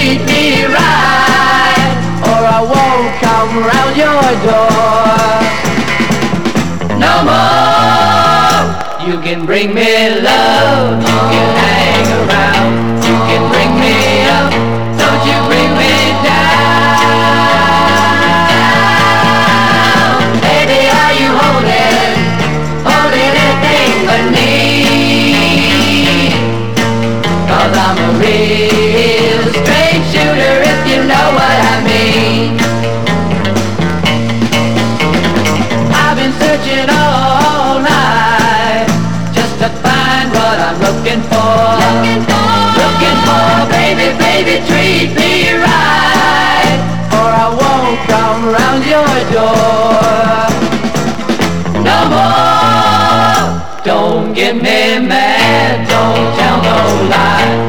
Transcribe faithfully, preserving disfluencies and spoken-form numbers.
treat me right, or I won't come round your door no more. You can bring me love, you can hang around, you can bring me up, don't you bring me down. Baby, are you holding, holding anything but me? 'Cause I'm a real straight shooter, if you know what I mean. I've been searching all night just to find what I'm looking for. Looking for, looking for, baby, baby, treat me right, or I won't come round your door no more. Don't get me mad, don't tell no lie.